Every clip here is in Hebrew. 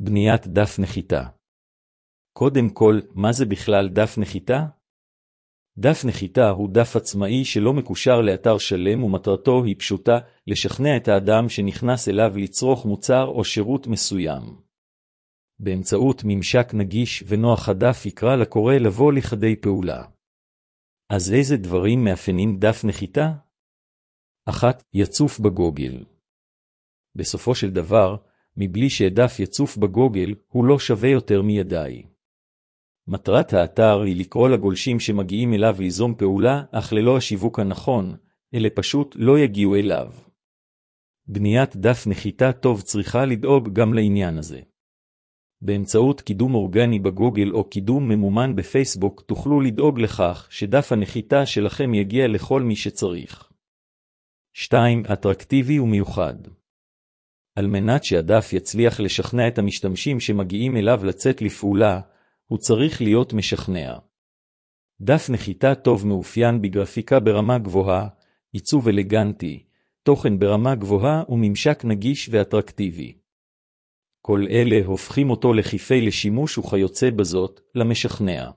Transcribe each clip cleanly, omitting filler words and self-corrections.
בניית דף נחיתה. קודם כל, מה זה בכלל דף נחיתה? דף נחיתה הוא דף עצמאי שלא מקושר לאתר שלם ומטרתו היא פשוטה, לשכנע את האדם שנכנס אליו לצרוך מוצר או שירות מסוים. באמצעות ממשק נגיש ונוח הדף יקרא לקורא לבוא לכדי פעולה. אז איזה דברים מאפיינים דף נחיתה? 1. יצוף בגוגל. בסופו של דבר, מבלי שדף יצוף בגוגל, הוא לא שווה יותר מידי. מטרת האתר היא לקרוא לגולשים שמגיעים אליו ליזום פעולה, אך ללא השיווק הנכון, אלה פשוט לא יגיעו אליו. בניית דף נחיתה טוב צריכה לדאוג גם לעניין הזה. באמצעות קידום אורגני בגוגל או קידום ממומן בפייסבוק תוכלו לדאוג לכך שדף הנחיתה שלכם יגיע לכל מי שצריך. 2. אטרקטיבי ומיוחד. על מנת שהדף יצליח לשכנע את המשתמשים שמגיעים אליו לצאת לפעולה, הוא צריך להיות משכנע. דף נחיתה טוב מאופיין בגרפיקה ברמה גבוהה, עיצוב אלגנטי, תוכן ברמה גבוהה וממשק נגיש ואטרקטיבי. כל אלה הופכים אותו לחיפי לשימוש וכיוצא בזאת למשכנע.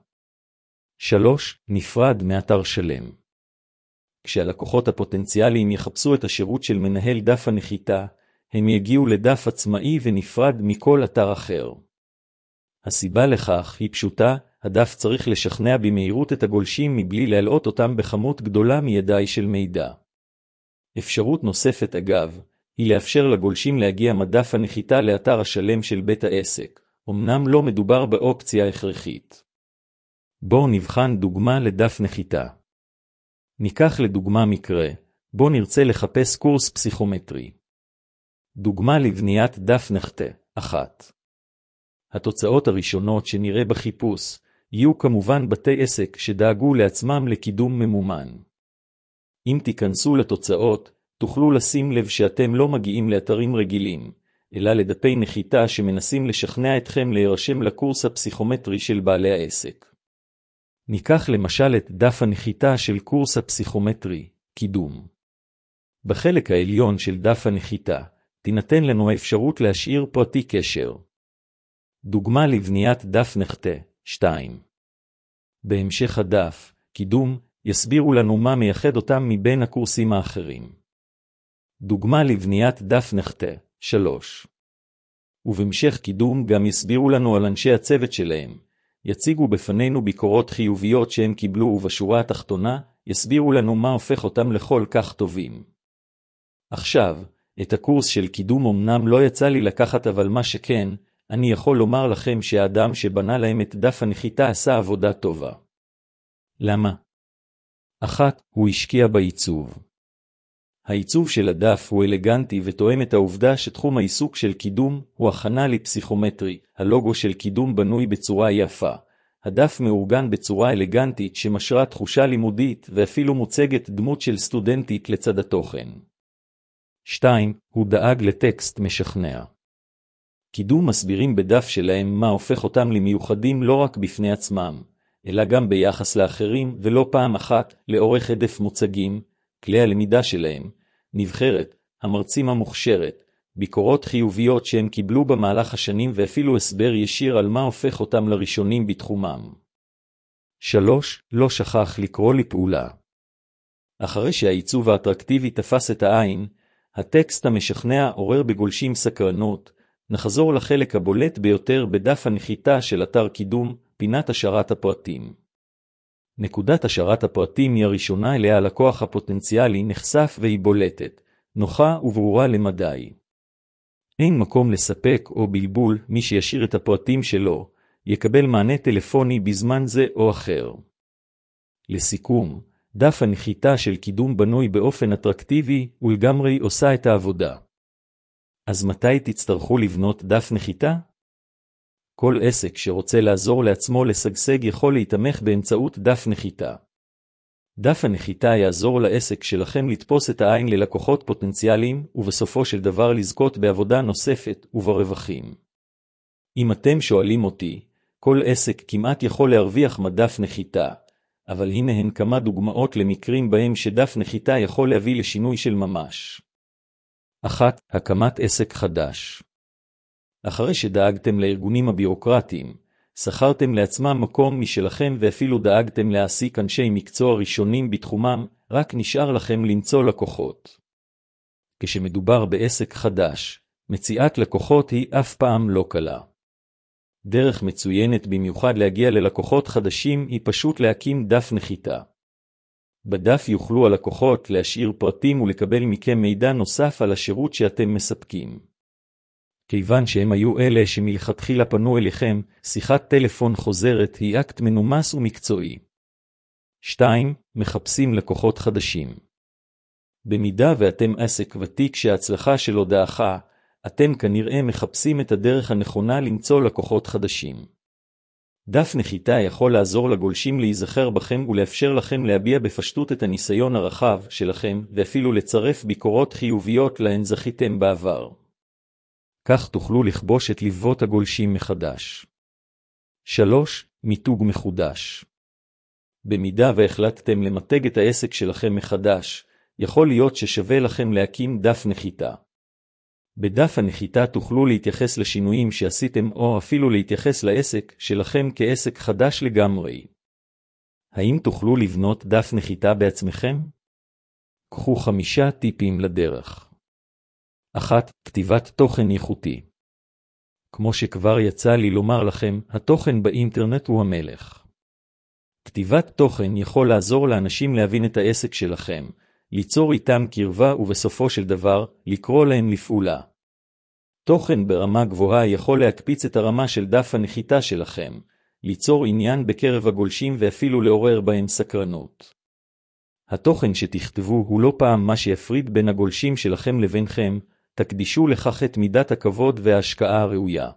3. נפרד מאתר שלם. כשהלקוחות הפוטנציאליים יחפשו את השירות של מנהל דף הנחיתה, הם יגיעו לדף עצמאי ונפרד מכל אתר אחר. הסיבה לכך היא פשוטה, הדף צריך לשכנע במהירות את הגולשים מבלי להלאות אותם בכמות גדולה מידי של מידע. אפשרות נוספת אגב, היא לאפשר לגולשים להגיע מדף הנחיתה לאתר השלם של בית העסק, אמנם לא מדובר באופציה הכרחית. בואו נבחן דוגמה לדף נחיתה. ניקח לדוגמה מקרה, בו נרצה לחפש קורס פסיכומטרי. דוגמה לבניית דף נחיתה. 1. התוצאות הראשונות שנראה בחיפוש, יהיו כמובן בתי עסק שדאגו לעצמם לקידום ממומן. אם תיכנסו לתוצאות, תוכלו לשים לב שאתם לא מגיעים לאתרים רגילים, אלא לדפי נחיתה שמנסים לשכנע אתכם להירשם לקורס הפסיכומטרי של בעלי העסק. ניקח למשל את דף הנחיתה של קורס הפסיכומטרי, קידום. בחלק העליון של דף הנחיתה, תינתן לנו האפשרות להשאיר פרטי קשר. דוגמה לבניית דף נחיתה. 2. בהמשך הדף, קידום, יסבירו לנו מה מייחד אותם מבין הקורסים האחרים. דוגמה לבניית דף נחיתה. 3. ובהמשך קידום גם יסבירו לנו על אנשי הצוות שלהם, יציגו בפנינו ביקורות חיוביות שהם קיבלו ובשורה התחתונה, יסבירו לנו מה הופך אותם לכל כך טובים. עכשיו, את הקורס של קידום אמנם לא יצא לי לקחת אבל מה שכן, אני יכול לומר לכם שהאדם שבנה להם את דף הנחיתה עשה עבודה טובה. למה? 1. הוא השקיע בעיצוב. העיצוב של הדף הוא אלגנטי ותואם את העובדה שתחום העיסוק של קידום הוא הכנה לפסיכומטרי. הלוגו של קידום בנוי בצורה יפה. הדף מאורגן בצורה אלגנטית שמשרה תחושה לימודית ואפילו מוצגת דמות של סטודנטית לצד התוכן. 2. הוא דאג לטקסט משכנע. קידום מסבירים בדף שלהם מה הופך אותם למיוחדים לא רק בפני עצמם, אלא גם ביחס לאחרים ולא פעם אחת לאורך הדף מוצגים, כלי הלמידה שלהם, נבחרת, המרצים המוכשרת, ביקורות חיוביות שהם קיבלו במהלך השנים ואפילו הסבר ישיר על מה הופך אותם לראשונים בתחומם. 3. לא שכח לקרוא לפעולה. אחרי שהעיצוב האטרקטיבי תפס את העין, הטקסט המשכנע עורר בגולשים סקרנות, נחזור לחלק הבולט ביותר בדף הנחיתה של אתר קידום, פינת השארת הפרטים. נקודת השארת הפרטים היא הראשונה אליה הלקוח הפוטנציאלי נחשף והיא בולטת, נוחה וברורה למדי. אין מקום לספק או בלבול, מי שישאיר את הפרטים שלו, יקבל מענה טלפוני בזמן זה או אחר. לסיכום, דף הנחיתה של קידום בנוי באופן אטרקטיבי ולגמרי עושה את העבודה. אז מתי תצטרכו לבנות דף נחיתה? כל עסק שרוצה לעזור לעצמו לשגשג יכול להתמך באמצעות דף נחיתה. דף הנחיתה יעזור לעסק שלכם לתפוס את העין ללקוחות פוטנציאליים ובסופו של דבר לזכות בעבודה נוספת וברווחים. אם אתם שואלים אותי, כל עסק כמעט יכול להרוויח מדף נחיתה, אבל הנה הן כמה דוגמאות למקרים בהם שדף נחיתה יכול להביא לשינוי של ממש. 1. הקמת עסק חדש. אחרי שדאגתם לארגונים הבירוקרטיים, שכרתם לעצמם מקום משלכם ואפילו דאגתם להעסיק אנשי מקצוע ראשונים בתחומם, רק נשאר לכם למצוא לקוחות. כשמדובר בעסק חדש, מציאת לקוחות היא אף פעם לא קלה. דרך מצוינת במיוחד להגיע ללקוחות חדשים היא פשוט להקים דף נחיתה. בדף יוכלו הלקוחות להשאיר פרטים ולקבל מכם מידע נוסף על השירות שאתם מספקים. כיוון שהם היו אלה שמלכתחילה פנו אליכם, שיחת טלפון חוזרת היא אקט מנומס ומקצועי. 2. מחפשים לקוחות חדשים. במידה ואתם עסק ותיק שההצלחה שלו דעכה, אתם כנראה מחפשים את הדרך הנכונה למצוא לקוחות חדשים. דף נחיתה יכול לעזור לגולשים להיזכר בכם ולאפשר לכם להביע בפשטות את הניסיון הרחב שלכם ואפילו לצרף ביקורות חיוביות להן זכיתם בעבר. כך תוכלו לכבוש את לבבות הגולשים מחדש. 3. מיתוג מחודש. במידה והחלטתם למתג את העסק שלכם מחדש, יכול להיות ששווה לכם להקים דף נחיתה. בדף הנחיתה תוכלו להתייחס לשינויים שעשיתם או אפילו להתייחס לעסק שלכם כעסק חדש לגמרי. האם תוכלו לבנות דף נחיתה בעצמכם? קחו 5 טיפים לדרך. 1. כתיבת תוכן איכותי. כמו שכבר יצא לי לומר לכם, התוכן באינטרנט הוא המלך. כתיבת תוכן יכול לעזור לאנשים להבין את העסק שלכם, ליצור איתם קרבה ובסופו של דבר, לקרוא להם לפעולה. תוכן ברמה גבוהה יכול להקפיץ את הרמה של דף הנחיתה שלכם, ליצור עניין בקרב הגולשים ואפילו לעורר בהם סקרנות. התוכן שתכתבו הוא לא פעם מה שיפריד בין הגולשים שלכם לבינכם, תקדישו לכך את מידת הכבוד וההשקעה הראויה.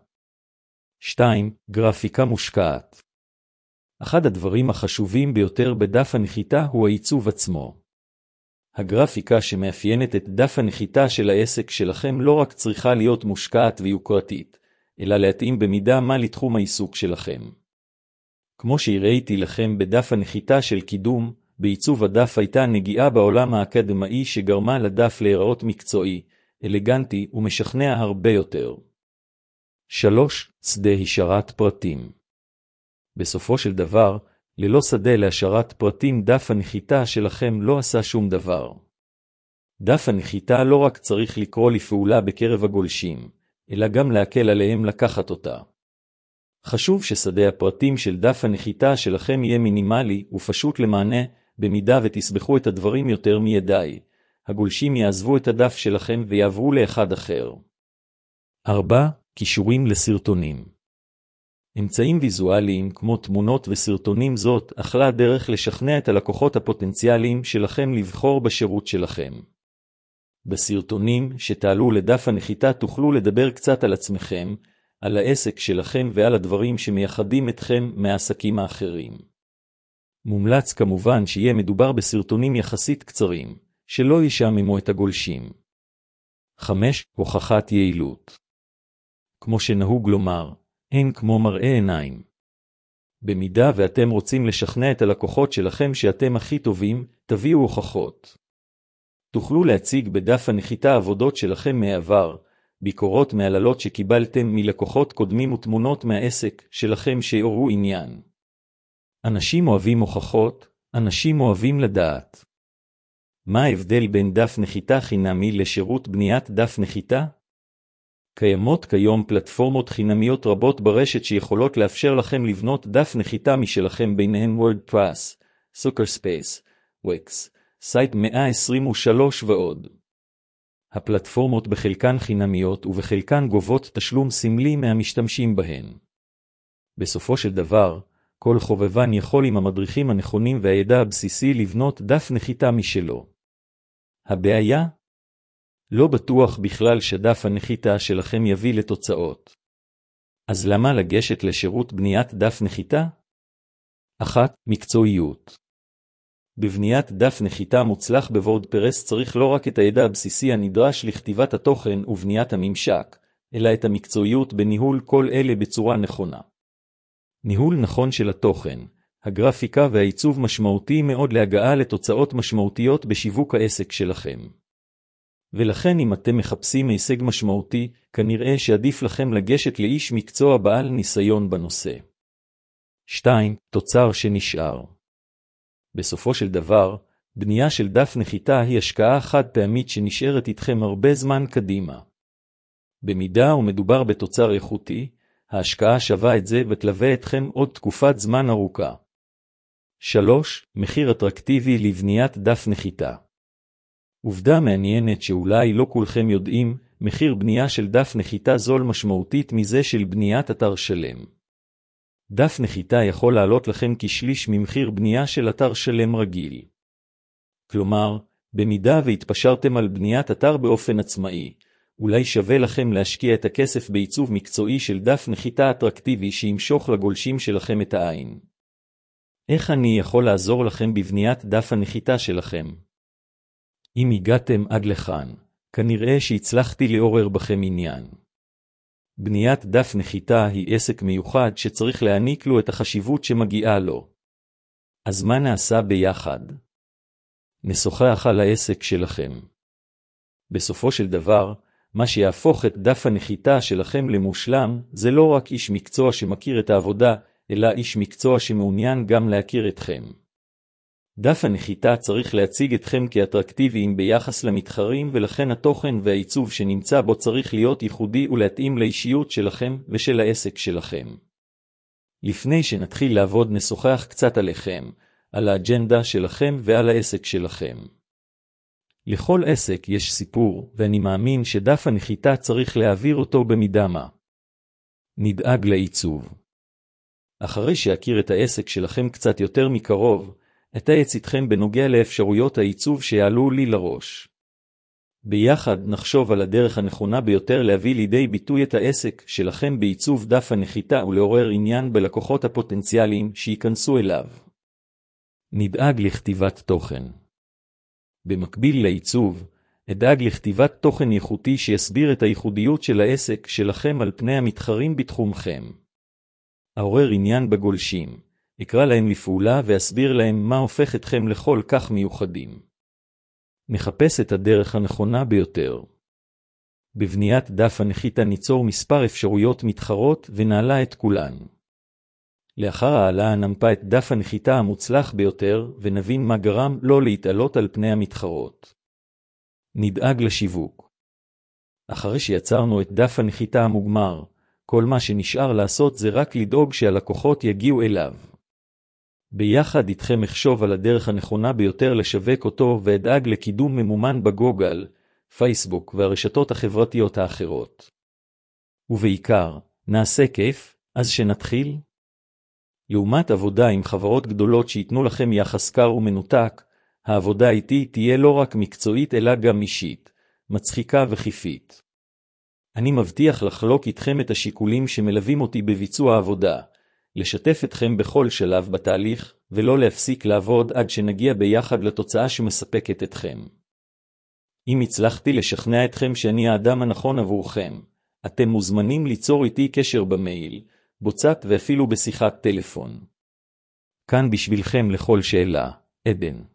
2. גרפיקה מושקעת. אחד הדברים החשובים ביותר בדף הנחיתה הוא העיצוב עצמו. הגרפיקה שמאפיינת את דף הנחיתה של העסק שלכם לא רק צריכה להיות מושקעת ויוקרתית, אלא להתאים במידה מה לתחום העיסוק שלכם. כמו שהראיתי לכם בדף הנחיתה של קידום, בעיצוב הדף הייתה נגיעה בעולם האקדמאי שגרמה לדף להיראות מקצועי, אלגנטי ומשכנע הרבה יותר. 3. שדה השארת פרטים. בסופו של דבר, ללא שדה להשארת פרטים דף הנחיתה שלכם לא עשה שום דבר. דף הנחיתה לא רק צריך לקרוא לפעולה בקרב הגולשים, אלא גם להקל עליהם לקחת אותה. חשוב ששדה הפרטים של דף הנחיתה שלכם יהיה מינימלי ופשוט למענה, במידה ותסבכו את הדברים יותר מידי. הגולשים יעזבו את הדף שלכם ויעברו לאחד אחר. 4. קישורים לסרטונים. אמצעים ויזואליים כמו תמונות וסרטונים זאת אחלה דרך לשכנע את הלקוחות הפוטנציאליים שלכם לבחור בשירות שלכם. בסרטונים שתעלו לדף הנחיתה תוכלו לדבר קצת על עצמכם, על העסק שלכם ועל הדברים שמייחדים אתכם מהעסקים האחרים. מומלץ כמובן שיהיה מדובר בסרטונים יחסית קצרים, שלא ישעממו את הגולשים. 5. הוכחת יעילות. כמו שנהוג לומר, אין כמו מראה עיניים. במידה ואתם רוצים לשכנע את הלקוחות שלכם שאתם הכי טובים, תביאו הוכחות. תוכלו להציג בדף הנחיתה עבודות שלכם מהעבר, ביקורות מעללות שקיבלתם מלקוחות קודמים ותמונות מהעסק שלכם שיעוררו עניין. אנשים אוהבים הוכחות, אנשים אוהבים לדעת. מה ההבדל בין דף נחיתה חינמי לשירות בניית דף נחיתה? קיימות כיום פלטפורמות חינמיות רבות ברשת שיכולות לאפשר לכם לבנות דף נחיתה משלכם ביניהם וורדפרס, סוקרספייס, וויקס, סייט 123 ועוד. הפלטפורמות בחלקן חינמיות ובחלקן גובות תשלום סמלי מהמשתמשים בהן. בסופו של דבר, כל חובבן יכול עם המדריכים הנכונים והידע הבסיסי לבנות דף נחיתה משלו. הבעיה? לא בטוח בכלל שדף הנחיתה שלכם יביא לתוצאות. אז למה לגשת לשירות בניית דף נחיתה? 1. מקצועיות. בבניית דף נחיתה מוצלח בוורדפרס צריך לא רק את הידע הבסיסי הנדרש לכתיבת התוכן ובניית הממשק, אלא את המקצועיות בניהול כל אלה בצורה נכונה. ניהול נכון של התוכן, הגרפיקה והעיצוב משמעותי מאוד להגעה לתוצאות משמעותיות בשיווק העסק שלכם. ולכן אם אתם מחפשים הישג משמעותי, כנראה שעדיף לכם לגשת לאיש מקצוע בעל ניסיון בנושא. 2. תוצר שנשאר. בסופו של דבר, בנייה של דף נחיתה היא השקעה חד פעמית שנשארת איתכם הרבה זמן קדימה. במידה ומדובר בתוצר איכותי, ההשקעה שווה את זה ותלווה אתכם עוד תקופת זמן ארוכה. 3. מחיר אטרקטיבי לבניית דף נחיתה. עובדה מעניינת שאולי לא כולכם יודעים, מחיר בנייה של דף נחיתה זול משמעותית מזה של בניית אתר שלם. דף נחיתה יכול לעלות לכם כשליש ממחיר בנייה של אתר שלם רגיל. כלומר, במידה והתפשרתם על בניית אתר באופן עצמאי, אולי שווה לכם להשקיע את הכסף בעיצוב מקצועי של דף נחיתה אטרקטיבי שימשוך לגולשים שלכם את העין. איך אני יכול לעזור לכם בבניית דף הנחיתה שלכם? אם הגעתם עד לכאן, כנראה שהצלחתי לעורר בכם עניין. בניית דף נחיתה היא עסק מיוחד שצריך להעניק לו את החשיבות שמגיעה לו. אז מה נעשה ביחד? נשוחח על העסק שלכם. בסופו של דבר, מה שיהפוך את דף הנחיתה שלכם למושלם, זה לא רק איש מקצוע שמכיר את העבודה, אלא איש מקצוע שמעוניין גם להכיר אתכם. דף הנחיתה צריך להציג אתכם כאטרקטיביים ביחס למתחרים, ולכן התוכן והעיצוב שנמצא בו צריך להיות ייחודי ולהתאים לאישיות שלכם ושל העסק שלכם. לפני שנתחיל לעבוד נשוחח קצת עליכם, על האג'נדה שלכם ועל העסק שלכם. לכל עסק יש סיפור, ואני מאמין שדף הנחיתה צריך להעביר אותו במידה מה. נדאג לעיצוב. אחרי שיכיר את העסק שלכם קצת יותר מקרוב, אתייעץ איתכם בנוגע לאפשרויות העיצוב שיעלו לי לראש. ביחד נחשוב על הדרך הנכונה ביותר להביא לידי ביטוי את העסק שלכם בעיצוב דף הנחיתה ולעורר עניין בלקוחות הפוטנציאליים שייכנסו אליו. נדאג לכתיבת תוכן. במקביל לעיצוב, אדאג לכתיבת תוכן איכותי שיסביר את הייחודיות של העסק שלכם על פני המתחרים בתחומכם. אעורר עניין בגולשים, אקרא להם לפעולה ואסביר להם מה הופך אתכם לכל כך מיוחדים. נחפש את הדרך הנכונה ביותר. בבניית דף הנחיתה ניצור מספר אפשרויות מתחרות ונעלה את כולן. לאחר העלה נמפה את דף הנחיתה המוצלח ביותר ונבין מה גרם לא להתעלות על פני המתחרות. נדאג לשיווק. אחרי שיצרנו את דף הנחיתה המוגמר, כל מה שנשאר לעשות זה רק לדאוג שהלקוחות יגיעו אליו. ביחד איתכם אחשוב על הדרך הנכונה ביותר לשווק אותו ואדאג לקידום ממומן בגוגל, פייסבוק והרשתות החברתיות האחרות. ובעיקר, נעשה כיף, אז שנתחיל? לעומת עבודה עם חברות גדולות שיתנו לכם יחס קר ומנותק, העבודה איתי תהיה לא רק מקצועית אלא גם אישית, מצחיקה וכיפית. אני מבטיח לחלוק איתכם את השיקולים שמלווים אותי בביצוע העבודה, לשתף אתכם בכל שלב בתהליך, ולא להפסיק לעבוד עד שנגיע ביחד לתוצאה שמספקת אתכם. אם הצלחתי לשכנע אתכם שאני האדם הנכון עבורכם, אתם מוזמנים ליצור איתי קשר במייל, בוצאט ואפילו בשיחת טלפון. כאן בשבילכם לכל שאלה, עדן.